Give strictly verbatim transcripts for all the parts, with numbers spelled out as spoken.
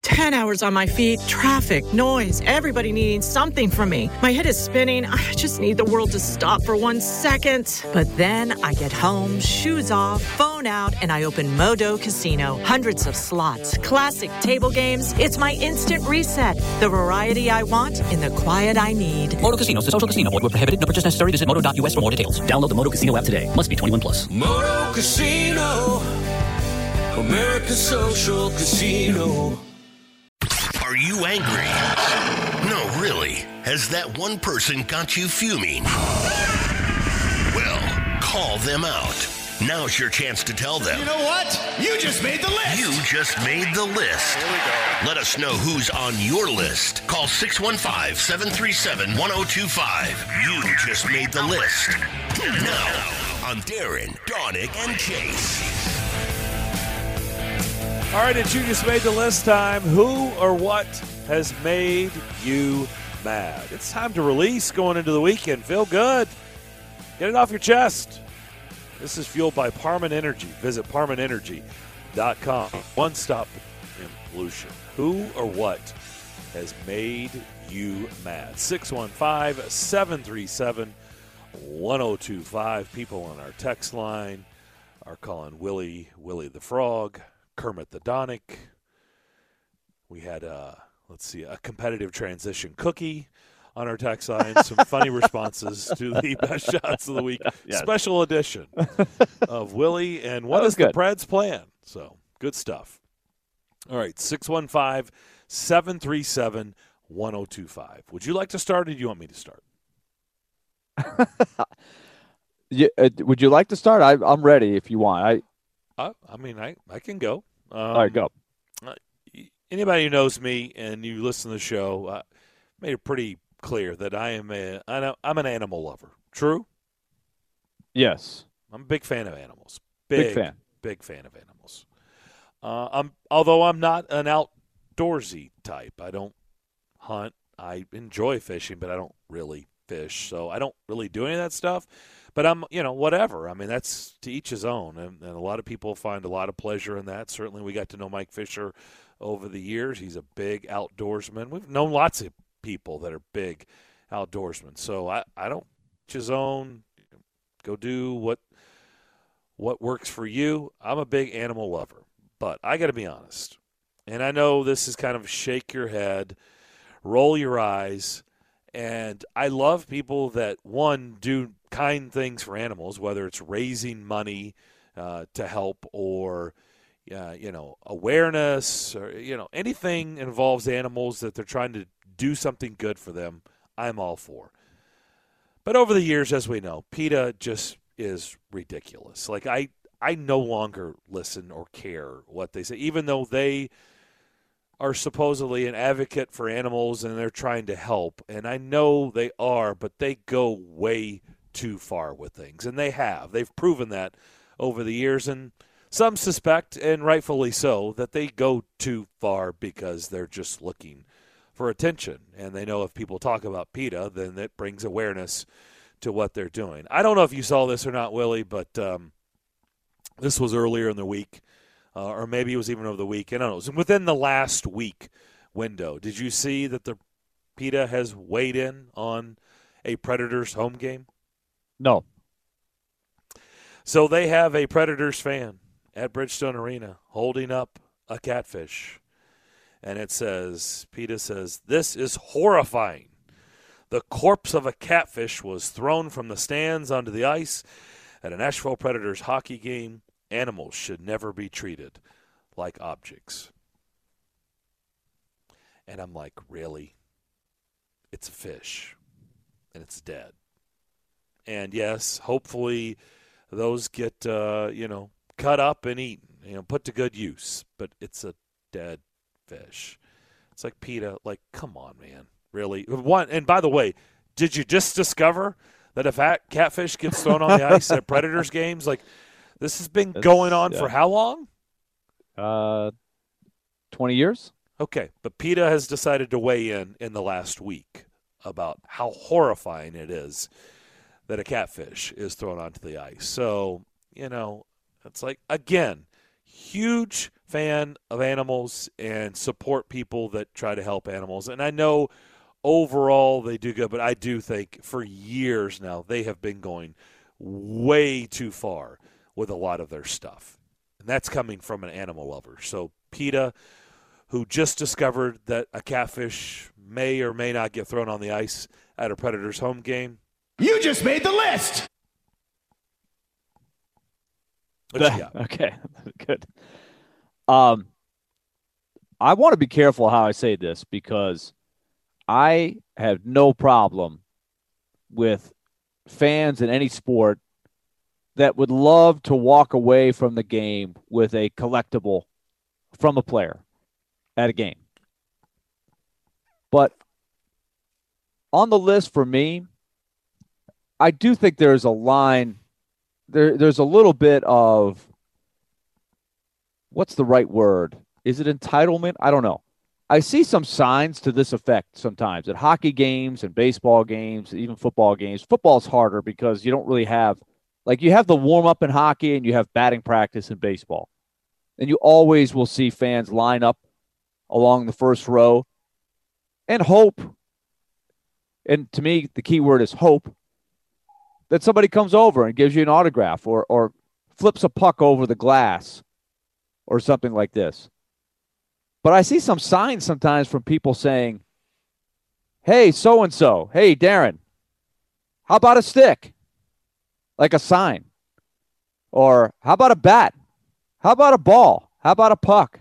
ten hours on my feet, traffic, noise, everybody needing something from me. My head is spinning. I just need the world to stop for one second. But then I get home, shoes off, phone out, and I open Modo Casino. Hundreds of slots, classic table games. It's my instant reset. The variety I want in the quiet I need. Modo Casino is a social casino. Void where prohibited. No purchase necessary. Visit modo dot u s for more details. Download the Modo Casino app today. Must be twenty-one plus. Modo Casino. America's social casino. Are you angry? No, really. Has that one person got you fuming? Well, call them out. Now's your chance to tell them. You know what? You just made the list. You just made the list. Here we go. Let us know who's on your list. Call six one five, seven three seven, one oh two five. You just made the list. Now, on Darren, Donick, and Chase. All right, it's You Just Made the List time. Who or what has made you mad? It's time to release going into the weekend. Feel good. Get it off your chest. This is fueled by Parman Energy. Visit parman energy dot com. One stop in pollution. Who or what has made you mad? six one five, seven three seven, one oh two five. People on our text line are calling Willie, Willie the Frog, Kermit the Donick. We had, uh, let's see, a competitive transition cookie on our text line. Some funny responses to the best shots of the week. Yes. Special edition of Willie and what is the Preds plan? So, good stuff. All right, six one five, seven three seven, one oh two five. Would you like to start or do you want me to start? yeah, uh, would you like to start? I, I'm ready if you want. I Uh, I mean, I, I can go. Um, All right, go. Uh, anybody who knows me and you listen to the show, uh, made it pretty clear that I am a I'm an animal lover. True? Yes. I'm a big fan of animals. Big, big fan. Big fan of animals. Uh, I'm although I'm not an outdoorsy type. I don't hunt. I enjoy fishing, but I don't really fish. So I don't really do any of that stuff. But I'm, you know, whatever. I mean, that's to each his own. And, and a lot of people find a lot of pleasure in that. Certainly we got to know Mike Fisher over the years. He's a big outdoorsman. We've known lots of people that are big outdoorsmen. So I, I don't each his own. Go do what what works for you. I'm a big animal lover. But I got to be honest. And I know this is kind of shake your head, roll your eyes. And I love people that, one, do kind things for animals, whether it's raising money uh, to help or, uh, you know, awareness or, you know, anything involves animals that they're trying to do something good for them, I'm all for. But over the years, as we know, PETA just is ridiculous. Like, I, I no longer listen or care what they say, even though they are supposedly an advocate for animals and they're trying to help. And I know they are, but they go way too far with things. And they have. They've proven that over the years. And some suspect, and rightfully so, that they go too far because they're just looking for attention. And they know if people talk about PETA, then it brings awareness to what they're doing. I don't know if you saw this or not, Willie, but um, this was earlier in the week. Uh, or maybe it was even over the weekend. I don't know. It was within the last week window. Did you see that the PETA has weighed in on a Predators home game? No. So they have a Predators fan at Bridgestone Arena holding up a catfish. And it says, PETA says, "This is horrifying. The corpse of a catfish was thrown from the stands onto the ice at a Nashville Predators hockey game. Animals should never be treated like objects." And I'm like, really? It's a fish, and it's dead. And yes, hopefully those get, uh, you know, cut up and eaten, you know, put to good use. But it's a dead fish. It's like, PETA, like, come on, man. Really? One, and by the way, did you just discover that if a catfish gets thrown on the ice at Predators games, like, this has been That's, going on yeah. for how long? Uh, twenty years. Okay, but PETA has decided to weigh in in the last week about how horrifying it is that a catfish is thrown onto the ice. So, you know, it's like, again, huge fan of animals and support people that try to help animals. And I know overall they do good, but I do think for years now they have been going way too far with a lot of their stuff. And that's coming from an animal lover. So PETA, who just discovered that a catfish may or may not get thrown on the ice at a Predators home game. You just made the list. What you got? Okay, good. Um, I want to be careful how I say this because I have no problem with fans in any sport that would love to walk away from the game with a collectible from a player at a game. But on the list for me, I do think there's a line, there, there's a little bit of, what's the right word? Is it entitlement? I don't know. I see some signs to this effect sometimes at hockey games and baseball games, even football games. Football's harder because you don't really have, like you have the warm-up in hockey and you have batting practice in baseball. And you always will see fans line up along the first row and hope, and to me, the key word is hope, that somebody comes over and gives you an autograph or or flips a puck over the glass or something like this. But I see some signs sometimes from people saying, hey, so-and-so, hey, Darren, how about a stick? Like a sign. Or how about a bat? How about a ball? How about a puck?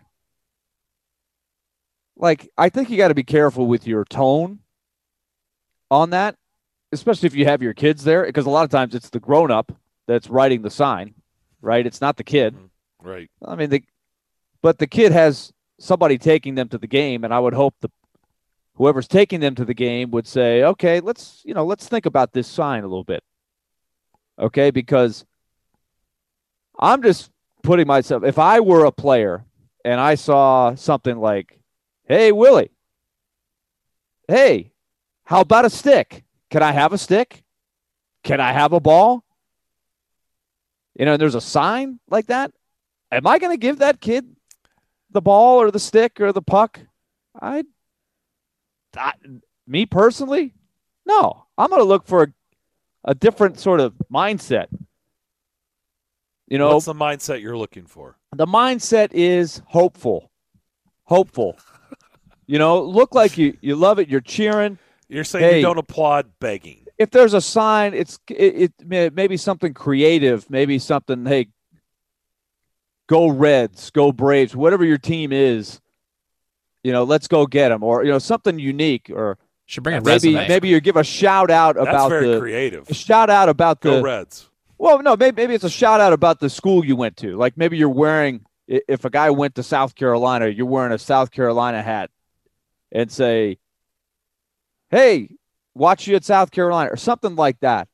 Like, I think you got to be careful with your tone on that, especially if you have your kids there, because a lot of times it's the grown-up that's writing the sign, right? It's not the kid. Right. I mean, the, but the kid has somebody taking them to the game, and I would hope the whoever's taking them to the game would say, okay, let's, you know, let's think about this sign a little bit. Okay, because I'm just putting myself, if I were a player and I saw something like, hey, Willie, hey, how about a stick? Can I have a stick? Can I have a ball? You know, there's a sign like that. Am I going to give that kid the ball or the stick or the puck? I, I me personally, no. I'm going to look for a, a different sort of mindset. You know, what's the mindset you're looking for? The mindset is hopeful. Hopeful. You know, look like you, you love it. You're cheering. You're saying hey, you don't applaud begging. If there's a sign, it's it, it maybe something creative, maybe something, hey, go Reds, go Braves, whatever your team is, you know, let's go get them. Or, you know, something unique. Or should bring a maybe, resume. maybe you give a shout out That's about very the creative. A shout out about go the Reds. Well, no, maybe maybe it's a shout out about the school you went to. Like maybe you're wearing, if a guy went to South Carolina, you're wearing a South Carolina hat and say, hey, watch you at South Carolina or something like that.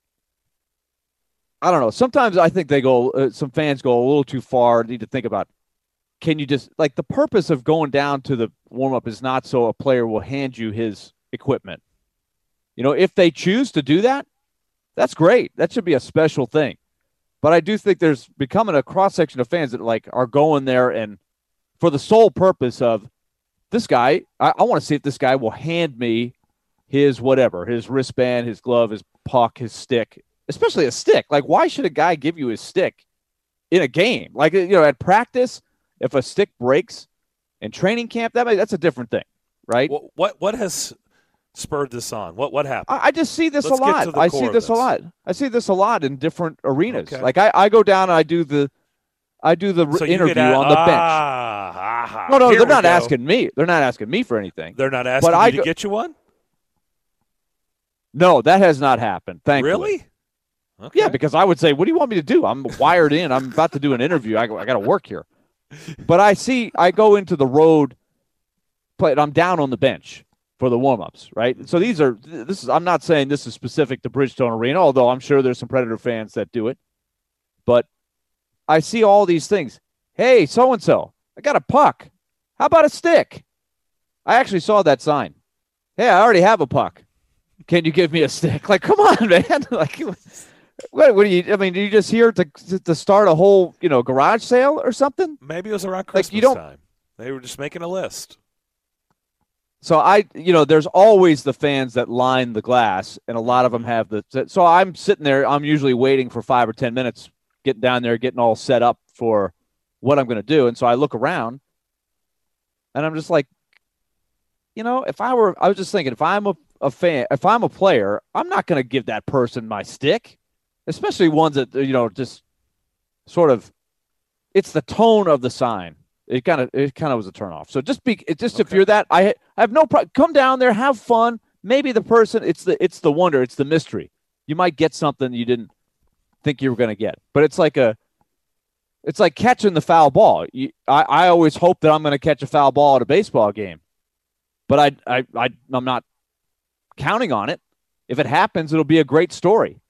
I don't know. Sometimes I think they go, uh, some fans go a little too far. Need to think about, can you just, like the purpose of going down to the warm-up is not so a player will hand you his equipment. You know, if they choose to do that, that's great. That should be a special thing. But I do think there's becoming a cross-section of fans that like are going there and for the sole purpose of this guy, I, I want to see if this guy will hand me his whatever, his wristband, his glove, his puck, his stick, especially a stick. Like, why should a guy give you his stick in a game? Like, you know, at practice, if a stick breaks in training camp, that that's a different thing, right? What what, what has spurred this on? What what happened? I, I just see this Let's a lot. I see this, this a lot. I see this a lot in different arenas. Okay. Like, I, I go down and I do the I do the so interview at, on the ah, bench. Ah, ah, no, no, Here they're not go. asking me. They're not asking me for anything. They're not asking but you I to go, get you one? No, that has not happened. Thankfully. Really? Okay. Yeah, because I would say, what do you want me to do? I'm wired in. I'm about to do an interview. I, I got to work here. But I see, I go into the road, but I'm down on the bench for the warm-ups, right? So these are, this is, I'm not saying this is specific to Bridgestone Arena, although I'm sure there's some Predator fans that do it. But I see all these things. Hey, so-and-so, I got a puck. How about a stick? I actually saw that sign. Hey, I already have a puck. Can you give me a stick? Like, come on, man. Like, What, what do you? I mean, do you just here to to start a whole, you know, garage sale or something? Maybe it was around Christmas like you don't, time. They were just making a list. So I, you know, there's always the fans that line the glass, and a lot of them have the. So I'm sitting there. I'm usually waiting for five or ten minutes, getting down there, getting all set up for what I'm going to do. And so I look around, and I'm just like, you know, if I were, I was just thinking, if I'm a, a fan, if I'm a player, I'm not going to give that person my stick, especially ones that, you know, just sort of, it's the tone of the sign. It kind of it kind of was a turnoff. So just be it just okay. If you're that, I, I have no problem. Come down there, have fun. Maybe the person, it's the it's the wonder, it's the mystery. You might get something you didn't think you were going to get. But it's like a, it's like catching the foul ball. You, I I always hope that I'm going to catch a foul ball at a baseball game, but I I I I'm not counting on it. If it happens, it'll be a great story.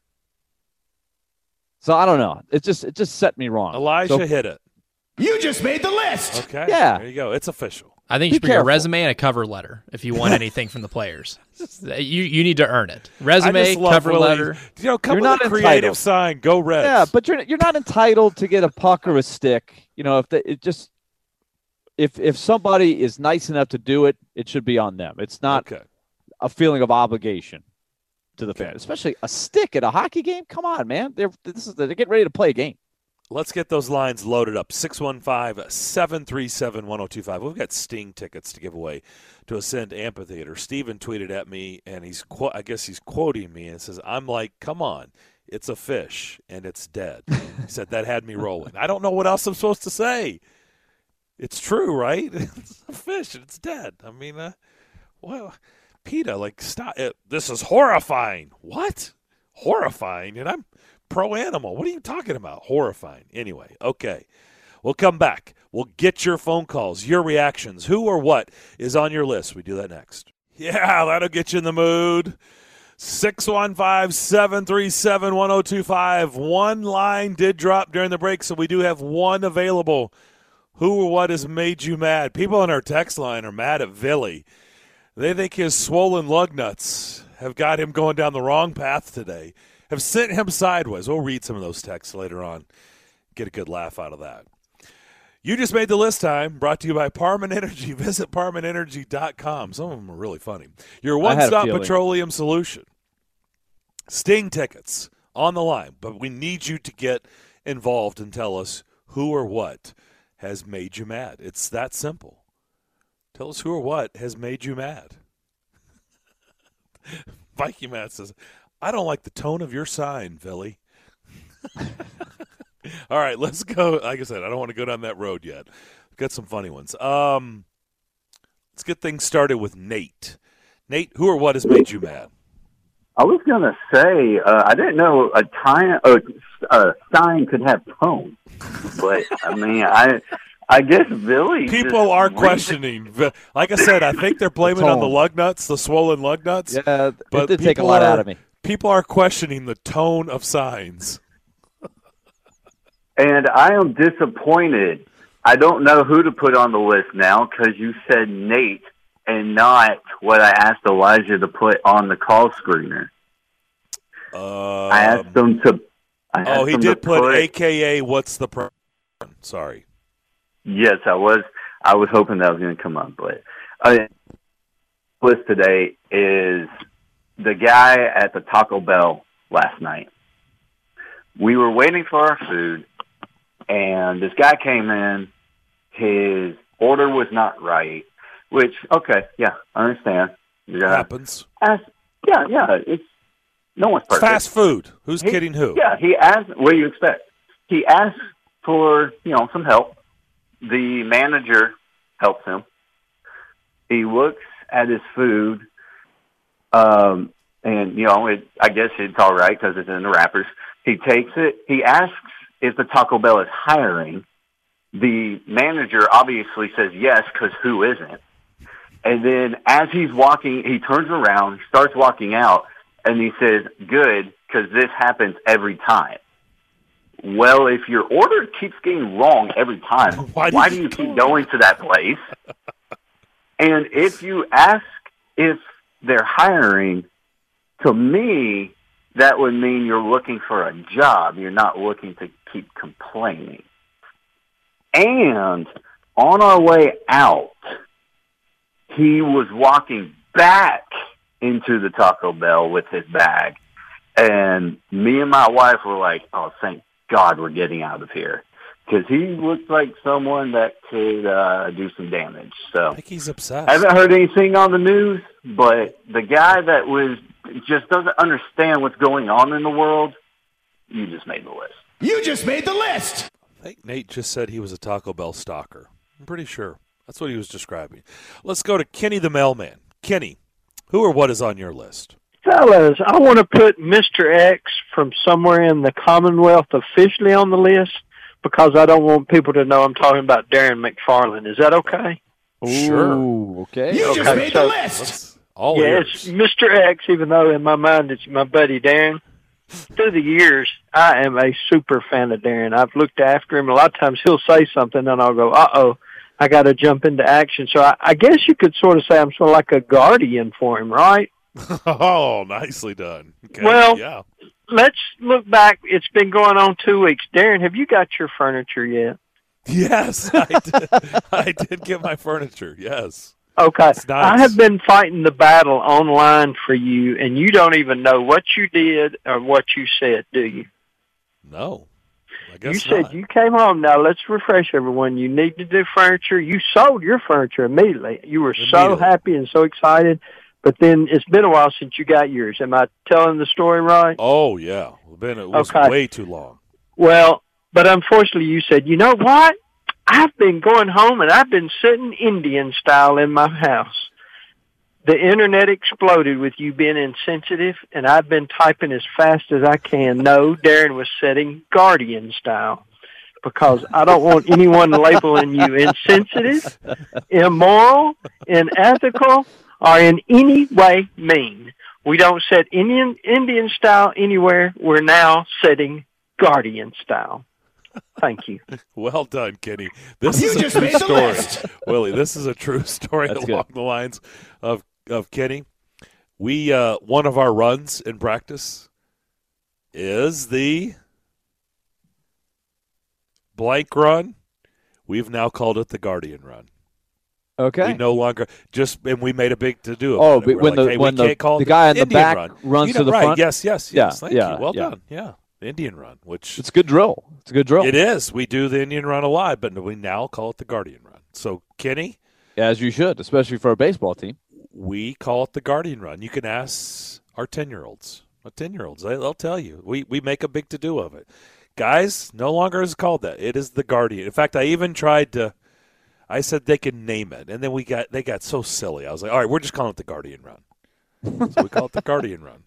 So I don't know. It just it just set me wrong. Elijah so, hit it. You just made the list. Okay. Yeah. There you go. It's official. I think you should bring a resume and a cover letter if you want anything from the players. You you need to earn it. Resume, cover Willie. letter. You know, come you're with not a entitled. creative sign. Go Reds. Yeah, but you're you're not entitled to get a puck or a stick. You know, if the, it just if if somebody is nice enough to do it, it should be on them. It's not okay. a feeling of obligation to the okay. fan, especially a stick at a hockey game. Come on, man. They're this is they're getting ready to play a game. Let's get those lines loaded up. six one five, seven three seven, one oh two five. We've got Sting tickets to give away to Ascend Amphitheater. Steven tweeted at me, and he's qu- I guess he's quoting me, and says, I'm like, come on, it's a fish, and it's dead. He said, that had me rolling. I don't know what else I'm supposed to say. It's true, right? It's a fish, and it's dead. I mean, uh, well, PETA, like, stop. It. This is horrifying. What? Horrifying? And I'm pro-animal. What are you talking about? Horrifying. Anyway, okay. We'll come back. We'll get your phone calls, your reactions. Who or what is on your list? We do that next. Yeah, that'll get you in the mood. six one five, seven three seven, one oh two five. One line did drop during the break, so we do have one available. Who or what has made you mad? People on our text line are mad at Villy. They think his swollen lug nuts have got him going down the wrong path today. Have sent him sideways. We'll read some of those texts later on. Get a good laugh out of that. You just made the list time. Brought to you by Parman Energy. Visit parman energy dot com. Some of them are really funny. Your one-stop petroleum solution. Sting tickets on the line. But we need you to get involved and tell us who or what has made you mad. It's that simple. Tell us who or what has made you mad. Viking Matt says, I don't like the tone of your sign, Villy. All right, let's go. Like I said, I don't want to go down that road yet. We've got some funny ones. Um, let's get things started with Nate. Nate, who or what has made you mad? I was going to say, uh, I didn't know a, time, a, a sign could have tone. But, I mean, I I guess Villy. People are questioning. Like I said, I think they're blaming it on the lug nuts, the swollen lug nuts. Yeah, but it did take a lot are, out of me. People are questioning the tone of signs. And I am disappointed. I don't know who to put on the list now because you said Nate and not what I asked Elijah to put on the call screener. Um, I asked them to. I asked oh, he them did to put, put A K A what's the problem? Sorry. Yes, I was. I was hoping that was going to come up, but uh, list today is the guy at the Taco Bell last night. We were waiting for our food, and this guy came in. His order was not right, which, okay, yeah, I understand. It happens. Asked, yeah, yeah, it's no one's perfect. Fast food. Who's he, kidding who? Yeah, he asked, what do you expect? He asked for, you know, some help. The manager helps him. He looks at his food, um, and, you know, it, I guess it's all right because it's in the wrappers. He takes it. He asks if the Taco Bell is hiring. The manager obviously says yes because who isn't? And then as he's walking, he turns around, starts walking out, and he says, good, because this happens every time. Well, if your order keeps getting wrong every time, why do, why do you keep going to that place? And if you ask if they're hiring, to me, that would mean you're looking for a job. You're not looking to keep complaining. And on our way out, he was walking back into the Taco Bell with his bag. And me and my wife were like, oh, thank God we're getting out of here. Because he looked like someone that could uh, do some damage. So I think he's obsessed. I haven't heard anything on the news, but the guy that was just doesn't understand what's going on in the world, you just made the list. You just made the list. I think Nate just said he was a Taco Bell stalker. I'm pretty sure. That's what he was describing. Let's go to Kenny the mailman. Kenny, who or what is on your list? Fellas, I want to put Mister X from somewhere in the Commonwealth officially on the list because I don't want people to know I'm talking about Darren McFarland. Is that okay? Sure. Ooh, okay. You okay, just made so, the list. All yeah, ears. it's Mister X, even though in my mind it's my buddy Darren. Through the years, I am a super fan of Darren. I've looked after him. A lot of times he'll say something, and I'll go, uh-oh, I got to jump into action. So I, I guess you could sort of say I'm sort of like a guardian for him, right? Oh, nicely done. Okay. Well, yeah. Let's look back. It's been going on two weeks. Darren, have you got your furniture yet? Yes, I did. I did get my furniture, yes. Okay. Nice. I have been fighting the battle online for you, and you don't even know what you did or what you said, do you? No, I guess You said not. you came home. Now, let's refresh everyone. You need to do furniture. You sold your furniture immediately. You were so Immediately. happy and so excited, but then it's been a while since you got yours. Am I telling the story right? Oh, yeah. Ben, it was Okay. way too long. Well, but unfortunately you said, you know what? I've been going home and I've been sitting Indian style in my house. The internet exploded with you being insensitive, and I've been typing as fast as I can. No, Darren was setting Guardian style because I don't want anyone labeling you insensitive, immoral, unethical, or in any way mean. We don't set Indian Indian style anywhere. We're now setting Guardian style. Thank you. Well done, Kenny. This You is a just true made the story. list. Willie, this is a true story That's along good. the lines of, of Kenny. We uh, one of our runs in practice is the blank run. We've now called it the Guardian run. Okay. We no longer just and we made a big to do. Oh, about it. but We're when like, the hey, when we the, can't call the it guy in the Indian back run. runs You to know, the right. front. Yes, yes, Yeah, yes. Thank yeah, you. Well yeah. done. Yeah, the Indian run, which It's a good drill. It's a good drill. it is. We do the Indian run a lot, but we now call it the Guardian run. So, Kenny, As you should, especially for a baseball team. we call it the Guardian run. You can ask our ten-year-olds. Our ten-year-olds, they, they'll tell you. We we make a big to-do of it. Guys, no longer is it called that. It is the Guardian. In fact, I even tried to – I said they could name it, and then we got they got so silly. I was like, all right, we're just calling it the Guardian run. So we call it the Guardian run.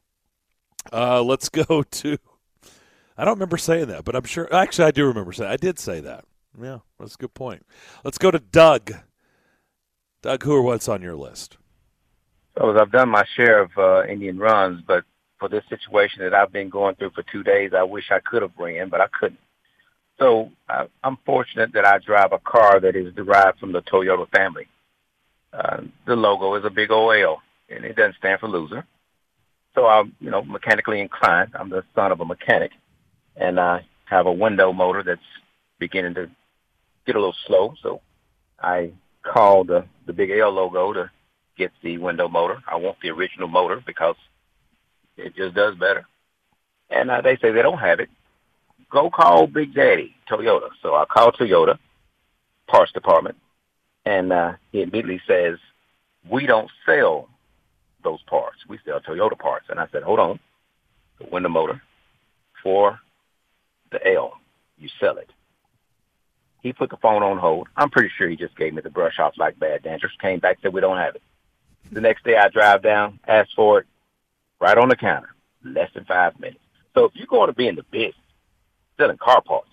Uh, let's go to – I don't remember saying that, but I'm sure – actually, I do remember saying I did say that. Yeah, that's a good point. Let's go to Doug. Doug, who or what's on your list? So I've done my share of uh, Indian runs, but for this situation that I've been going through for two days, I wish I could have ran, but I couldn't. So I, I'm fortunate that I drive a car that is derived from the Toyota family. Uh, the logo is a big O L, and it doesn't stand for loser. So I'm, you know, mechanically inclined. I'm the son of a mechanic, and I have a window motor that's beginning to get a little slow. So I called the, the big L logo to get the window motor. I want the original motor because it just does better. And uh, they say they don't have it. Go call Big Daddy, Toyota. So I called Toyota parts department, and uh, he immediately says, we don't sell those parts. We sell Toyota parts. And I said, hold on. The window motor for the L, you sell it. He put the phone on hold. I'm pretty sure he just gave me the brush off like bad dancers. Came back, said we don't have it. The next day I drive down, ask for it, right on the counter, less than five minutes. So if you're going to be in the business, selling car parts,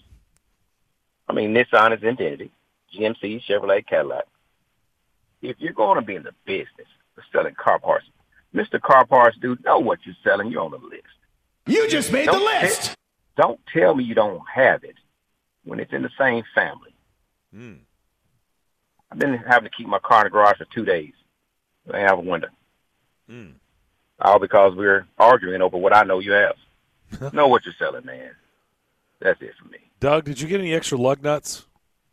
I mean, Nissan is Infiniti, G M C, Chevrolet, Cadillac. If you're going to be in the business of selling car parts, Mister Car Parts dude, know what you're selling. You're on the list. You just made don't the list. Te- don't tell me you don't have it when it's in the same family. Mm. I've been having to keep my car in the garage for two days. I have a window. Mm. all because we're arguing over what I know you have. Know what you're selling, man. That's it for me. Doug, did you get any extra lug nuts?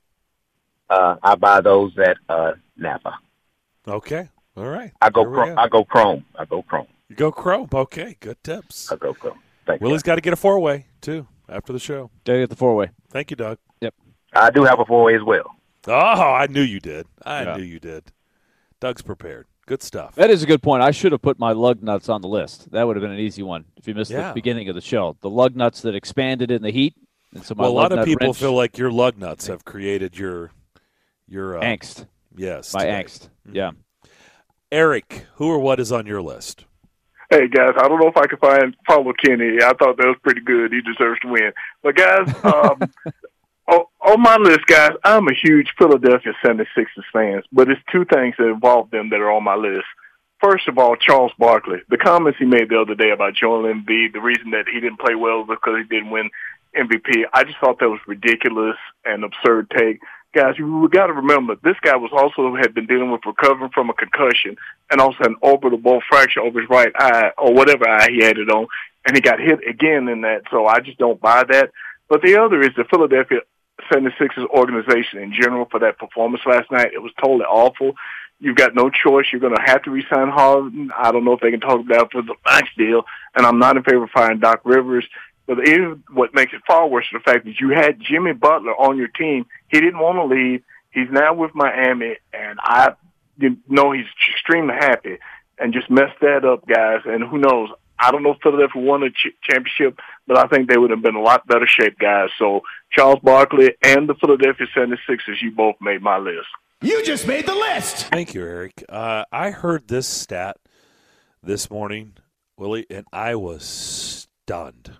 Uh, I buy those at uh, Napa. Okay. All right. I go, There we chrome, I go chrome. I go chrome. You go Chrome. Okay. Good tips. I go chrome. Thank Willie's you. got to get a four-way, too, after the show. They get the four-way. Thank you, Doug. Yep. I do have a four-way as well. Oh, I knew you did. I Yeah. knew you did. Doug's prepared. Good stuff. That is a good point. I should have put my lug nuts on the list. That would have been an easy one if you missed Yeah. the beginning of the show. The lug nuts that expanded in the heat. And so my Well, a lot lug of nut people wrench- feel like your lug nuts have created your your uh, angst. Yes, My today. angst. Yeah. Eric, who or what is on your list? Hey, guys, I don't know if I can find Paulo Kenny. I thought that was pretty good. He deserves to win. But, guys, um, on, on my list, guys, I'm a huge Philadelphia seventy-sixers fan, but it's two things that involve them that are on my list. First of all, Charles Barkley. The comments he made the other day about Joel Embiid, the reason that he didn't play well was because he didn't win M V P, I just thought that was ridiculous and absurd take. Guys, we got to remember, this guy was also had been dealing with recovering from a concussion and also an orbital bone fracture over his right eye or whatever eye he had it on, and he got hit again in that, so I just don't buy that. But the other is the Philadelphia seventy-sixers organization in general for that performance last night. It was totally awful. You've got no choice. You're going to have to re-sign Harden. I don't know if they can talk about for the max deal, and I'm not in favor of firing Doc Rivers. But even what makes it far worse is the fact that you had Jimmy Butler on your team. He didn't want to leave. He's now with Miami, and I you know he's extremely happy and just messed that up, guys. And who knows? I don't know if Philadelphia won a ch- championship, but I think they would have been in a lot better shape, guys. So Charles Barkley and the Philadelphia seventy-sixers, you both made my list. You just made the list. Thank you, Eric. Uh, I heard this stat this morning, Willie, and I was stunned.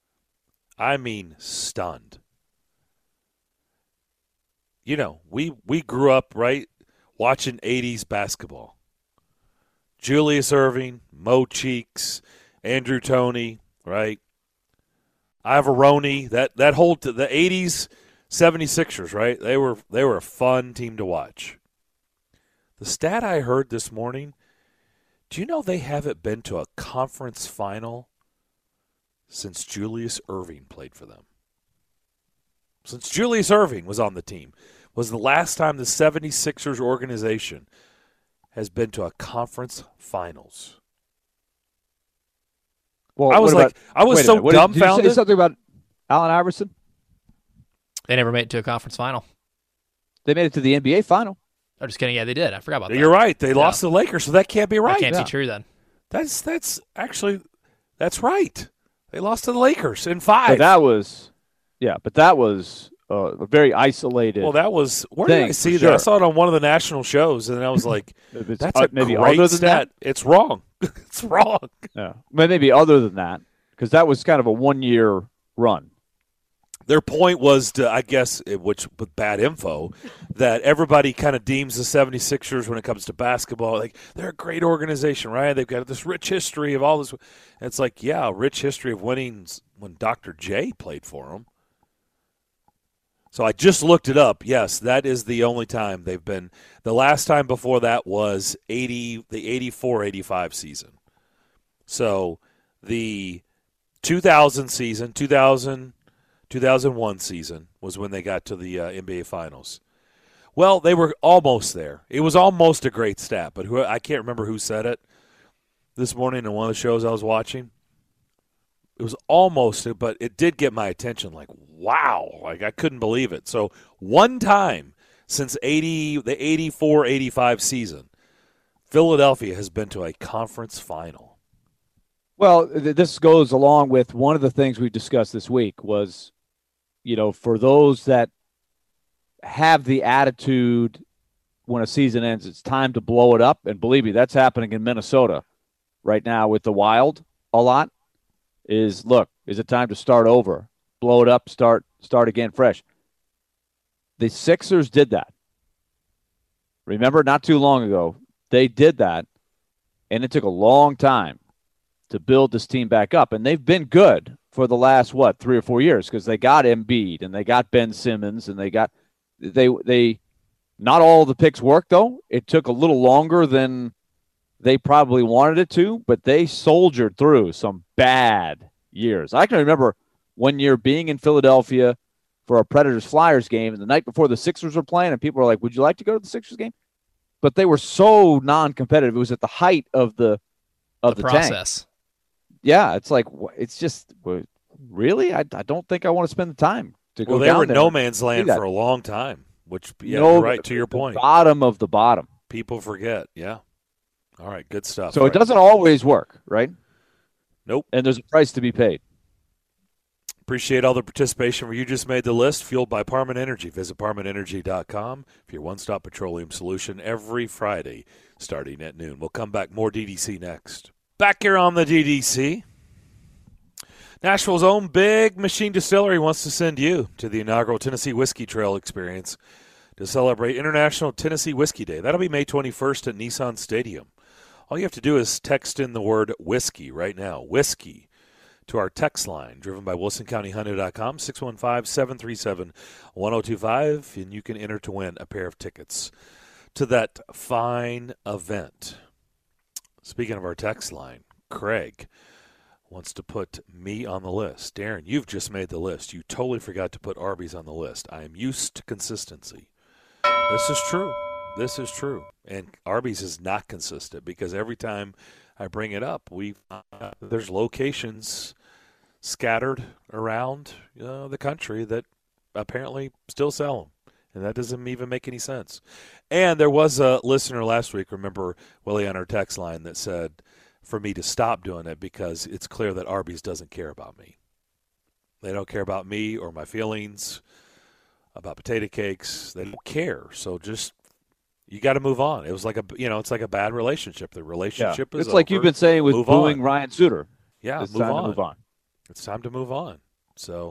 I mean stunned. You know, we, we grew up, right, watching eighties basketball. Julius Erving, Mo Cheeks, Andrew Toney, right? Ivaroni, that, that whole t- the eighties seventy-sixers, right? They were they were a fun team to watch. The stat I heard this morning, do you know they haven't been to a conference final since Julius Erving played for them? Since Julius Erving was on the team, was the last time the seventy-sixers organization has been to a conference finals. Well, I was what like, about- I was wait a so minute. What did- dumbfounded. Did you say something about Allen Iverson? They never made it to a conference final. They made it to the N B A final. I'm just kidding. Yeah, they did. I forgot about that. You're right. They lost to the Lakers, so that can't be right. That can't Yeah. be true then. That's that's actually that's right. They lost to the Lakers in five. But that was, yeah, but that was uh, a very isolated. Well, that was where thing, did I see for that? I sure. saw it on one of the national shows, and I was like, If it's, "That's uh, a maybe great other than stat." that? It's wrong. It's wrong. Yeah, but maybe other than that, because that was kind of a one-year run. Their point was, to, I guess, it- which with bad info, that everybody kind of deems the seventy-sixers when it comes to basketball, like they're a great organization, right? They've got this rich history of all this. And it's like, yeah, a rich history of winning when Doctor J played for them. So I just looked it up. Yes, that is the only time they've been. The last time before that was eighty, the eighty-four eighty-five season. So the two thousand season, two thousand, two thousand one season was when they got to the uh, N B A Finals. Well, they were almost there. It was almost a great stat, but who I can't remember who said it this morning in one of the shows I was watching. It was almost, but it did get my attention. Like, wow, like I couldn't believe it. So one time since eighty, the eighty-four eighty-five season, Philadelphia has been to a conference final. Well, th- this goes along with one of the things we discussed this week was, you know, for those that have the attitude when a season ends, it's time to blow it up. And believe me, that's happening in Minnesota right now with the Wild a lot. Is look, is it time to start over, blow it up, start start again fresh? The Sixers did that. Remember, not too long ago, they did that, and it took a long time to build this team back up. And they've been good for the last, what, three or four years because they got Embiid and they got Ben Simmons and they got they they not all the picks worked though. It took a little longer than they probably wanted it to, but they soldiered through some bad years. I can remember one year being in Philadelphia for a Predators-Flyers game, and the night before the Sixers were playing, and people were like, would you like to go to the Sixers game? But they were so non-competitive. It was at the height of the of the, the process. Tank. Yeah, it's like, it's just, really? I, I don't think I want to spend the time to go Well, they down were in there no man's land for a long time, which, yeah, no, you're right, to your point. Bottom of the bottom. People forget, yeah. All right, good stuff. So it doesn't always work, right? Nope. And there's a price to be paid. Appreciate all the participation where you just made the list, fueled by Parman Energy. Visit parman energy dot com for your one-stop petroleum solution every Friday starting at noon. We'll come back, more D D C next. Back here on the D D C, Nashville's own Big Machine Distillery wants to send you to the inaugural Tennessee Whiskey Trail experience to celebrate International Tennessee Whiskey Day. That'll be May twenty-first at Nissan Stadium. All you have to do is text in the word whiskey right now, whiskey, to our text line, driven by wilson county honda dot com, six one five, seven three seven, one oh two five, and you can enter to win a pair of tickets to that fine event. Speaking of our text line, Craig wants to put me on the list. Darren, you've just made the list. You totally forgot to put Arby's on the list. I am used to consistency. This is true. This is true. And Arby's is not consistent because every time I bring it up, we uh, there's locations scattered around uh, the country that apparently still sell them. And that doesn't even make any sense. And there was a listener last week, remember, Willie, on our text line that said for me to stop doing it because it's clear that Arby's doesn't care about me. They don't care about me or my feelings about potato cakes. They don't care. So just, you got to move on. It was like a, you know, it's like a bad relationship. The relationship yeah. is It's like over. you've been saying with move booing on. Ryan Suter. Yeah, it's move time on. to move on. It's time to move on. So,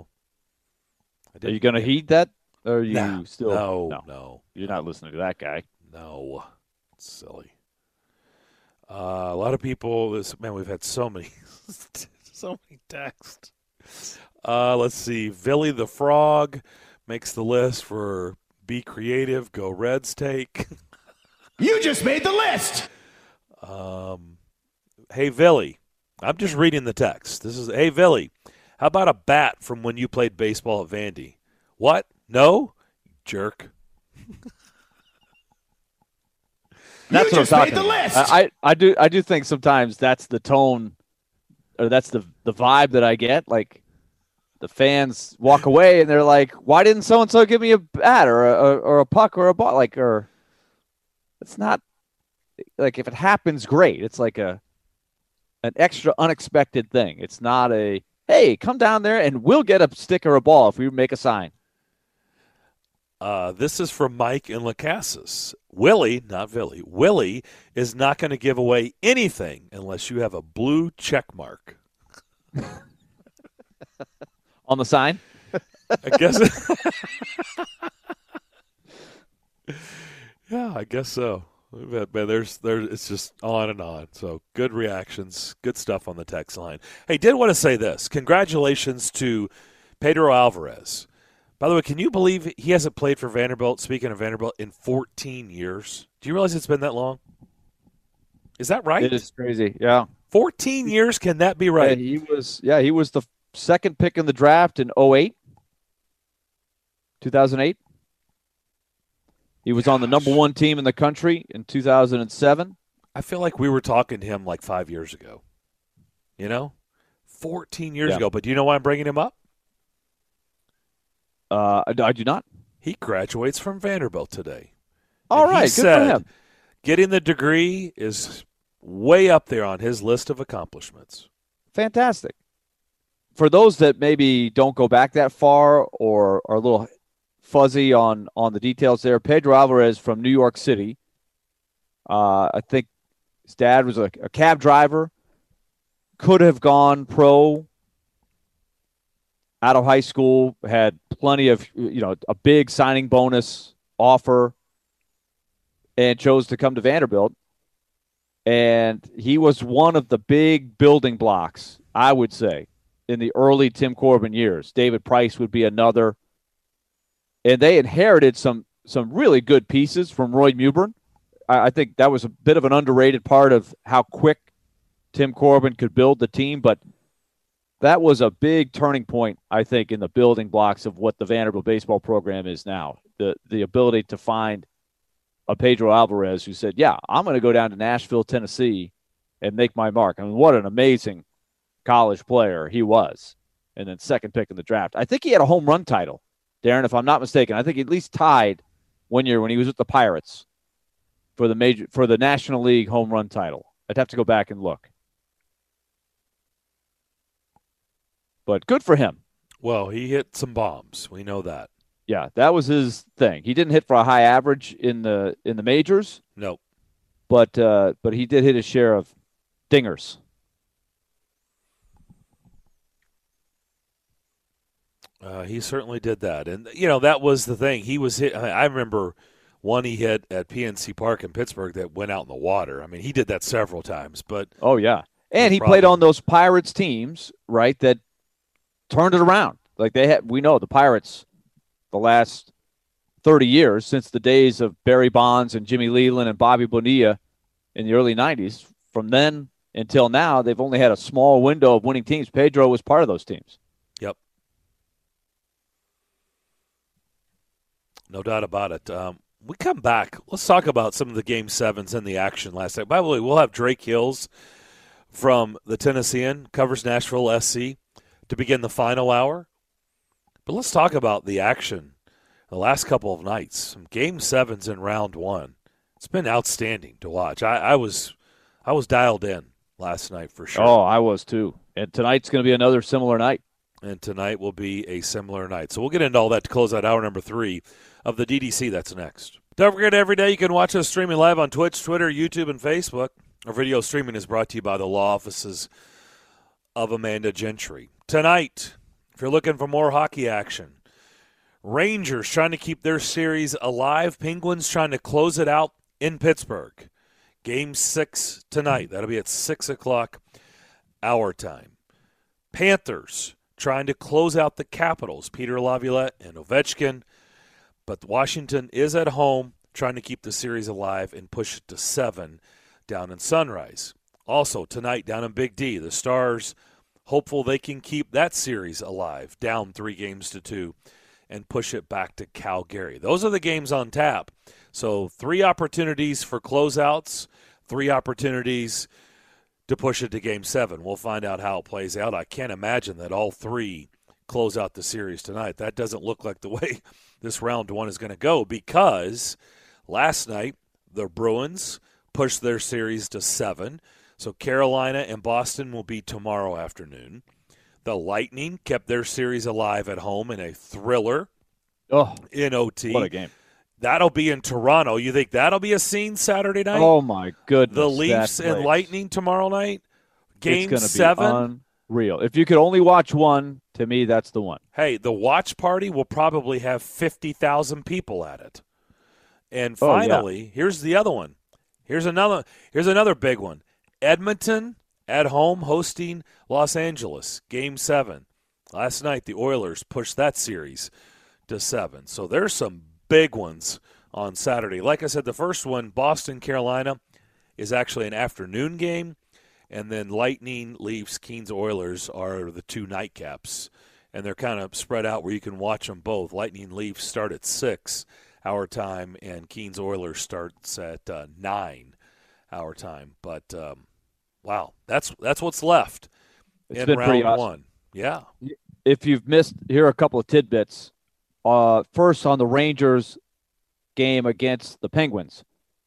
I are you going to heed that? Or are you nah, still? No, no, no. You're not listening to that guy. No. It's silly. Uh, a lot of people, this man, we've had so many, so many texts. Uh, let's see. Billy the Frog makes the list for Be Creative, Go Reds take. You just made the list. Um, hey, Billy, I'm just reading the text. This is, hey, Billy, how about a bat from when you played baseball at Vandy? What? No? Jerk. That's you what just I'm made talking the about. list. I, I do I do think sometimes that's the tone, or that's the the vibe that I get. Like the fans walk away and they're like, "Why didn't so and so give me a bat or a or a puck or a ball?" Like, or it's not like if it happens, great. It's like a an extra unexpected thing. It's not a hey, come down there and we'll get a stick or a ball if we make a sign. Uh, this is from Mike in Lacassas. Willie, not Billy, Willie is not going to give away anything unless you have a blue check mark. On the sign? I guess. Yeah, I guess so. But, but there's, there, it's just on and on. So good reactions, good stuff on the text line. Hey, did want to say this. Congratulations to Pedro Alvarez. By the way, can you believe he hasn't played for Vanderbilt, speaking of Vanderbilt, in fourteen years? Do you realize it's been that long? Is that right? It is crazy, yeah. fourteen years, can that be right? Yeah, he was, yeah, he was the second pick in the draft in oh eight, two thousand eight. He was Gosh. on the number one team in the country in two thousand seven. I feel like we were talking to him like five years ago. You know? fourteen years yeah. ago. But do you know why I'm bringing him up? Uh, I, I do not. He graduates from Vanderbilt today. All and right, good said, for him. Getting the degree is way up there on his list of accomplishments. Fantastic. For those that maybe don't go back that far or are a little fuzzy on, on the details there, Pedro Alvarez from New York City. Uh, I think his dad was a, a cab driver, could have gone pro out of high school, had plenty of, you know, a big signing bonus offer, and chose to come to Vanderbilt. And he was one of the big building blocks, I would say, in the early Tim Corbin years. David Price would be another. And they inherited some some really good pieces from Roy Mewburn. I, I think that was a bit of an underrated part of how quick Tim Corbin could build the team, but that was a big turning point, I think, in the building blocks of what the Vanderbilt baseball program is now. The the ability to find a Pedro Alvarez who said, yeah, I'm going to go down to Nashville, Tennessee, and make my mark. I mean, what an amazing college player he was. And then second pick in the draft. I think he had a home run title, Darren, if I'm not mistaken. I think he at least tied one year when he was with the Pirates for the major for the National League home run title. I'd have to go back and look. But good for him. Well, he hit some bombs. We know that. Yeah, that was his thing. He didn't hit for a high average in the in the majors. Nope. But uh, but he did hit his share of dingers. Uh, he certainly did that. And, you know, that was the thing. He was hit. I remember one he hit at P N C Park in Pittsburgh that went out in the water. I mean, he did that several times. But oh, yeah. And he played on those Pirates teams, right, that turned it around. Like they had, we know the Pirates, the last thirty years, since the days of Barry Bonds and Jimmy Leland and Bobby Bonilla in the early nineties, from then until now, they've only had a small window of winning teams. Pedro was part of those teams. Yep. No doubt about it. Um, we come back. Let's talk about some of the Game sevens and the action last night. By the way, we'll have Drake Hills from the Tennessean, covers Nashville S C, to begin the final hour. But let's talk about the action the last couple of nights. Some Game sevens in round one. It's been outstanding to watch. I, I was I was dialed in last night for sure. Oh, I was too. And tonight's going to be another similar night. And tonight will be a similar night. So we'll get into all that to close out hour number three of the D D C. That's next. Don't forget, every day you can watch us streaming live on Twitch, Twitter, YouTube, and Facebook. Our video streaming is brought to you by the law offices of Amanda Gentry. Tonight, if you're looking for more hockey action, Rangers trying to keep their series alive. Penguins trying to close it out in Pittsburgh. Game six tonight. That'll be at six o'clock our time. Panthers trying to close out the Capitals. Peter Laviolette and Ovechkin. But Washington is at home trying to keep the series alive and push it to seven down in Sunrise. Also, tonight down in Big D, the Stars hopeful they can keep that series alive, down three games to two, and push it back to Calgary. Those are the games on tap. So three opportunities for closeouts, three opportunities to push it to Game seven. We'll find out how it plays out. I can't imagine that all three close out the series tonight. That doesn't look like the way this round one is going to go, because last night the Bruins pushed their series to seven. So Carolina and Boston will be tomorrow afternoon. The Lightning kept their series alive at home in a thriller oh, in O T. What a game. That'll be in Toronto. You think that'll be a scene Saturday night? Oh, my goodness. The Leafs and Lightning tomorrow night? Game it's seven? Be unreal. If you could only watch one, to me, that's the one. Hey, the watch party will probably have fifty thousand people at it. And Oh, finally, yeah. here's the other one. Here's another here's another big one. Edmonton at home hosting Los Angeles, Game seven. Last night, the Oilers pushed that series to seven. So there's some big ones on Saturday. Like I said, the first one, Boston, Carolina, is actually an afternoon game. And then Lightning, Leafs, Kings, Oilers are the two nightcaps. And they're kind of spread out where you can watch them both. Lightning, Leafs start at six our time, and Kings, Oilers starts at uh, nine our time. But, um, wow, that's that's what's left It's in been round pretty awesome. one. Yeah. If you've missed, here are a couple of tidbits. Uh, first, on the Rangers game against the Penguins,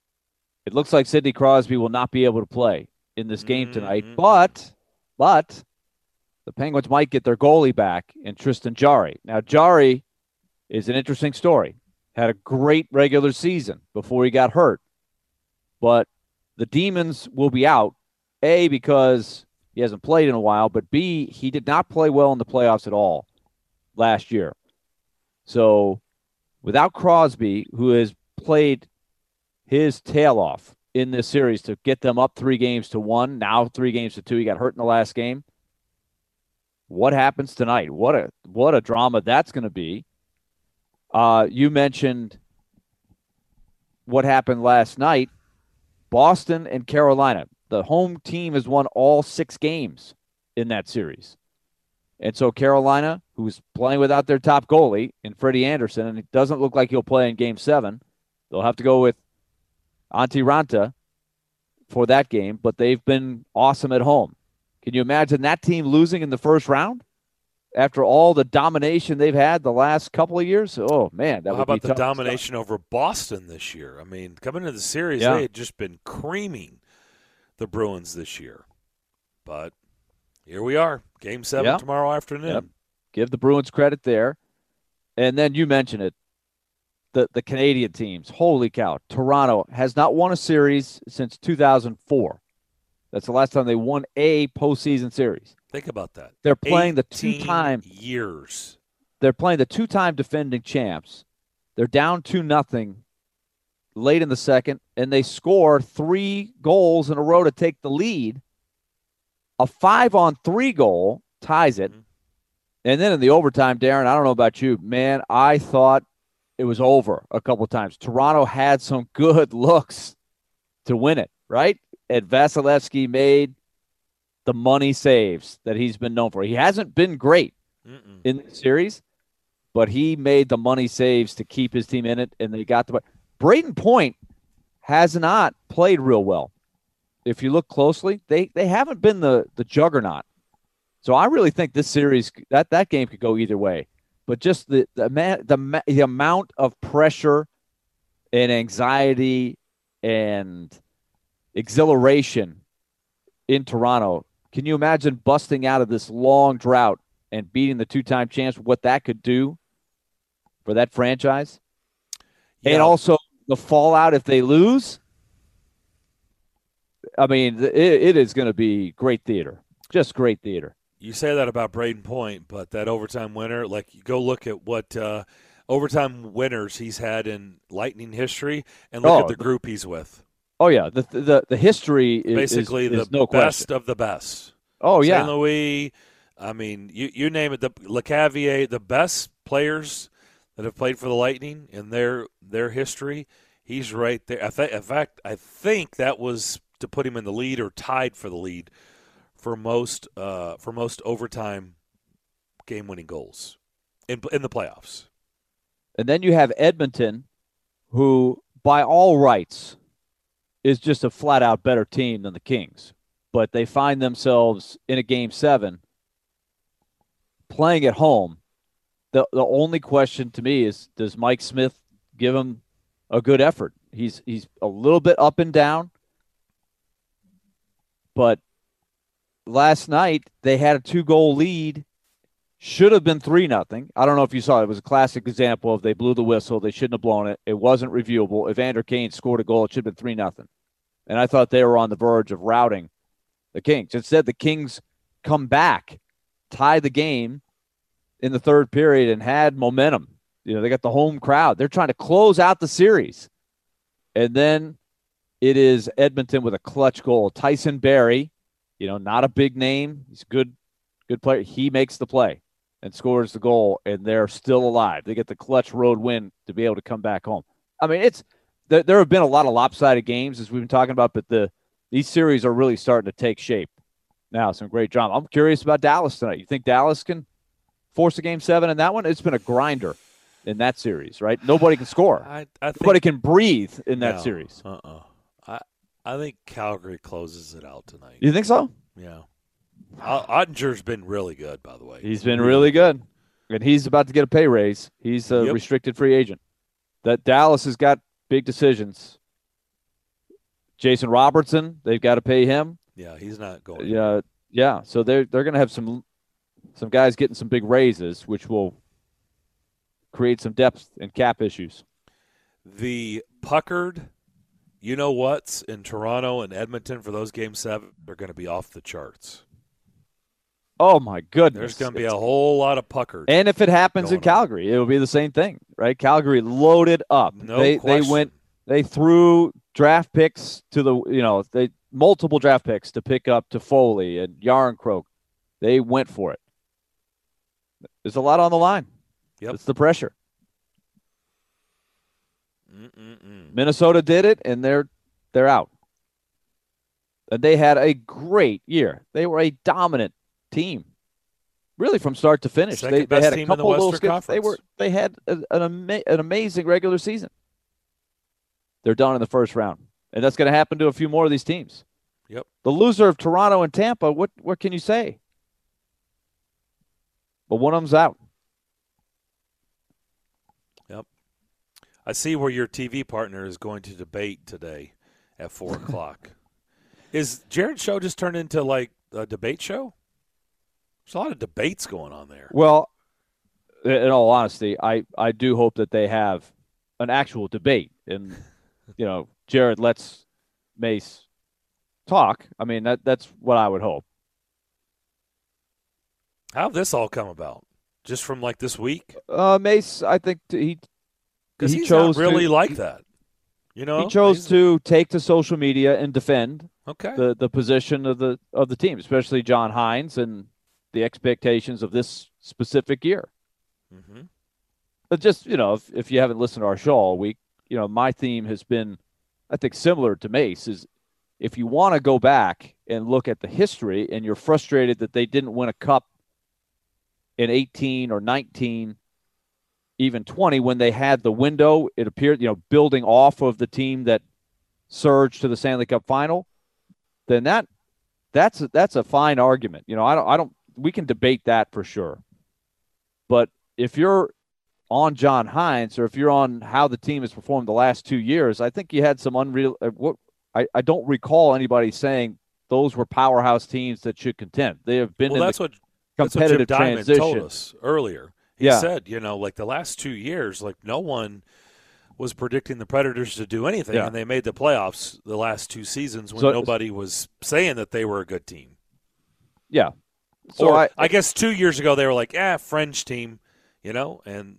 it looks like Sidney Crosby will not be able to play in this game tonight, Mm-hmm. but but the Penguins might get their goalie back in Tristan Jarry. Now, Jarry is an interesting story. Had a great regular season before he got hurt, but the Demons will be out, A, because he hasn't played in a while, but B, he did not play well in the playoffs at all last year. So without Crosby, who has played his tail off in this series to get them up three games to one, now three games to two, he got hurt in the last game. What happens tonight? What a what a drama that's going to be. Uh, you mentioned what happened last night. Boston and Carolina. The home team has won all six games in that series. And so Carolina, who's playing without their top goalie in Freddie Anderson, and it doesn't look like he'll play in game seven, they'll have to go with Antti Ranta for that game, but they've been awesome at home. Can you imagine that team losing in the first round after all the domination they've had the last couple of years? Oh, man, that well, would how be about the tough domination over Boston this year? I mean, coming into the series, Yeah. they had just been creaming the Bruins this year. But here we are, game seven Yeah. tomorrow afternoon. Yep. Give the Bruins credit there. And then you mentioned it, the, the Canadian teams. Holy cow. Toronto has not won a series since two thousand four. That's the last time they won a postseason series. Think about that. They're playing the eighteen two-time years. They're playing the two-time defending champs. They're down two nothing late in the second, and they score three goals in a row to take the lead. A five-on-three goal ties it. Mm-hmm. And then in the overtime, Darren, I don't know about you, man, I thought it was over a couple of times. Toronto had some good looks to win it, right? And Vasilevsky made the money saves that he's been known for. He hasn't been great Mm-mm. in the series, but he made the money saves to keep his team in it, and they got the – Braden Point has not played real well. If you look closely, they, they haven't been the, the juggernaut. So I really think this series, that, that game could go either way. But just the the, man, the the amount of pressure and anxiety and exhilaration in Toronto, can you imagine busting out of this long drought and beating the two-time champs, what that could do for that franchise? Yeah. And also the fallout if they lose. I mean, it, it is going to be great theater, just great theater. You say that about Braden Point, but that overtime winner, like you go look at what uh, overtime winners he's had in Lightning history and look Oh, at the group he's with. Oh, yeah. The the, the history is, Basically is, the is no best question. of the best. Oh, yeah. Saint Louis, I mean, you, you name it, the LeCavier, the best players that have played for the Lightning in their their history, he's right there. I th- in fact, I think that was to put him in the lead or tied for the lead for most uh, for most overtime game-winning goals in in the playoffs. And then you have Edmonton, who, by all rights, is just a flat-out better team than the Kings. But they find themselves in a game seven playing at home. The the only question to me is, does Mike Smith give them a good effort? He's he's a little bit up and down, but last night they had a two-goal lead. Should have been three nothing. I don't know if you saw it. It was a classic example of they blew the whistle. They shouldn't have blown it. It wasn't reviewable. If Evander Kane scored a goal, it should have been three nothing. And I thought they were on the verge of routing the Kings. Instead, the Kings come back, tie the game in the third period, and had momentum. You know, they got the home crowd. They're trying to close out the series. And then it is Edmonton with a clutch goal. Tyson Barrie, you know, not a big name. He's a good, good player. He makes the play and scores the goal, and they're still alive. They get the clutch road win to be able to come back home. I mean, it's there, there have been a lot of lopsided games, as we've been talking about, but the these series are really starting to take shape now. Some great drama. I'm curious about Dallas tonight. You think Dallas can force a game seven in that one? It's been a grinder in that series, right? Nobody can score. I, I think, Nobody can breathe in that no, series. Uh-uh. I I think Calgary closes it out tonight. You think so? Yeah. Ottinger's been really good, by the way. He's been really good, and he's about to get a pay raise. He's a Yep. restricted free agent. That Dallas has got big decisions. Jason Robertson, they've got to pay him. Yeah, he's not going. Yeah, yeah. So they're they're going to have some some guys getting some big raises, which will create some depth and cap issues. The puckered, you know what's in Toronto and Edmonton for those game seven are going to be off the charts. Oh my goodness! There's going to be a whole lot of puckered. And if it happens in going Calgary, it will be the same thing, right? Calgary loaded up. No they question. they went they threw draft picks to the you know they multiple draft picks to pick up Toffoli and Yarncroke. They went for it. There's a lot on the line. Yep. It's the pressure. Mm-mm-mm. Minnesota did it, and they're they're out. And they had a great year. They were a dominant team, really from start to finish. They, they had a couple of little skips. They were they had a, an ama- an amazing regular season. They're done in the first round, and that's going to happen to a few more of these teams. Yep. The loser of Toronto and Tampa. What what can you say? But one of them's out. Yep. I see where your T V partner is going to debate today at four o'clock. Is Jared's show just turned into like a debate show? There's a lot of debates going on there. Well, in all honesty, I, I do hope that they have an actual debate. And, you know, Jared lets Mace talk. I mean, that that's what I would hope. How'd this all come about? Just from like this week? Uh, Mace, I think he Because he he's chose not really to, like that. You know, he chose to take to social media and defend okay. the, the position of the of the team, especially John Hines and the expectations of this specific year. Mm-hmm. But just, you know, if, if you haven't listened to our show all week, you know, my theme has been, I think, similar to Mace, is if you want to go back and look at the history and you're frustrated that they didn't win a cup in eighteen or nineteen, even twenty, when they had the window, it appeared, you know, building off of the team that surged to the Stanley Cup final, then that that's a, that's a fine argument. You know, I don't, I don't, we can debate that for sure. But if you're on John Hines, or if you're on how the team has performed the last two years, I think you had some unreal. Uh, what I, I don't recall anybody saying those were powerhouse teams that should contend. They have been well, in that's the what, competitive that's what Jim Diamond transition. told us earlier. He yeah. said, you know, like the last two years, like no one was predicting the Predators to do anything, yeah. and they made the playoffs the last two seasons when so, nobody was saying that they were a good team. Yeah. So or, I, I guess two years ago they were like, ah, French team, you know. And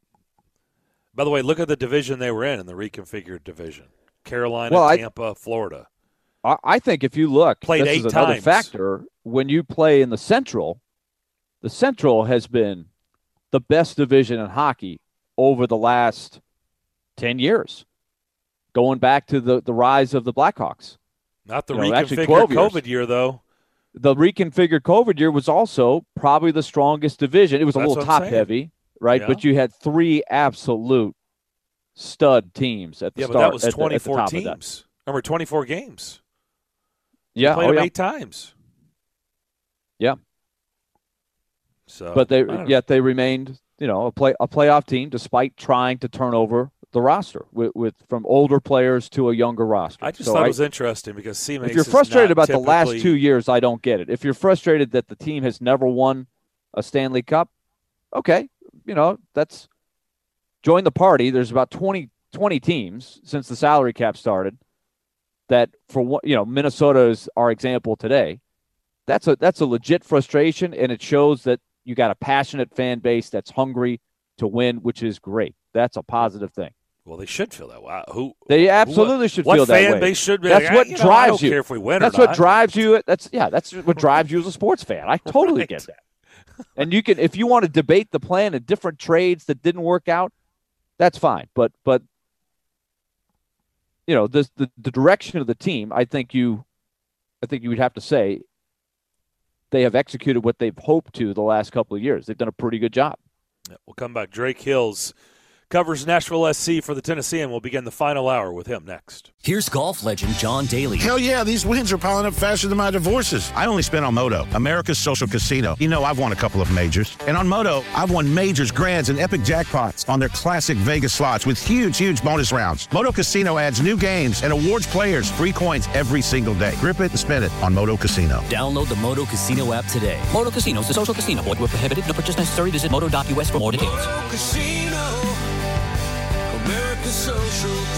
by the way, look at the division they were in, in the reconfigured division: Carolina, well, Tampa, I, Florida. I, I think if you look, played this eight is another times. factor when you play in the Central. The Central has been the best division in hockey over the last ten years, going back to the, the rise of the Blackhawks. Not the you know, reconfigured COVID year, though. The reconfigured COVID year was also probably the strongest division. It was a That's little top-heavy, right? Yeah. But you had three absolute stud teams at the yeah, start. but that was at the, twenty-four at the top teams. Remember, twenty-four games. Yeah, you played oh, them yeah. eight times. Yeah. So, but they yet they remained, you know, a play a playoff team despite trying to turn over the roster with, with from older players to a younger roster. I just so thought I, it was interesting because C-Max if you're frustrated about typically... the last two years, I don't get it. If you're frustrated that the team has never won a Stanley Cup, okay, you know, that's join the party. There's about twenty, twenty teams since the salary cap started that for what, you know, Minnesota is our example today. That's a that's a legit frustration, and it shows that you got a passionate fan base that's hungry to win, which is great. That's a positive thing. Well, they should feel that way. Who they absolutely who, should what feel that way. What fan base should be? That's like, what you drives know, I don't you. Care if we win that's or what not. drives you. That's yeah. That's what drives you as a sports fan. I totally right. get that. And you can, if you want to debate the plan and different trades that didn't work out, that's fine. But but you know, this the, the direction of the team. I think you, I think you would have to say. They have executed what they've hoped to the last couple of years. They've done a pretty good job. Yeah, we'll come back. Drake Hills covers Nashville S C for the Tennessean. We'll begin the final hour with him next. Here's golf legend John Daly. Hell yeah, these wins are piling up faster than my divorces. I only spent on Moto, America's social casino. You know, I've won a couple of majors. And on Moto, I've won majors, grands, and epic jackpots on their classic Vegas slots with huge, huge bonus rounds. Moto Casino adds new games and awards players free coins every single day. Grip it and spin it on Moto Casino. Download the Moto Casino app today. Moto Casino is a social casino. Void where prohibited. No purchase necessary. Visit moto dot U S for more details. Moto Casino, America's social